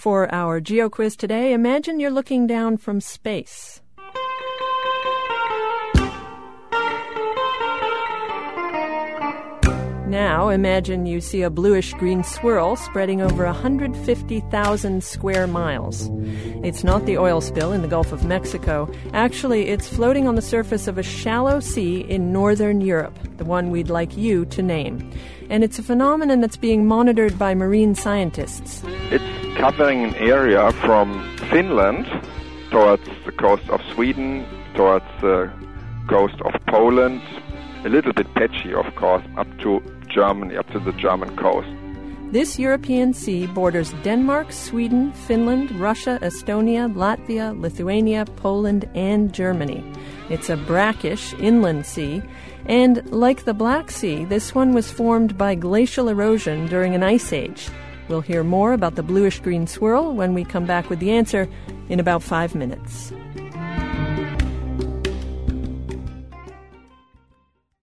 For our GeoQuiz today, imagine you're looking down from space. Now, imagine you see a bluish-green swirl spreading over 150,000 square miles. It's not the oil spill in the Gulf of Mexico. Actually, it's floating on the surface of a shallow sea in northern Europe, the one we'd like you to name. And it's a phenomenon that's being monitored by marine scientists. It's covering an area from Finland towards the coast of Sweden, towards the coast of Poland, a little bit patchy, of course, up to Germany, up to the German coast. This European sea borders Denmark, Sweden, Finland, Russia, Estonia, Latvia, Lithuania, Poland, and Germany. It's a brackish inland sea, and like the Black Sea, this one was formed by glacial erosion during an ice age. We'll hear more about the bluish-green swirl when we come back with the answer in about 5 minutes.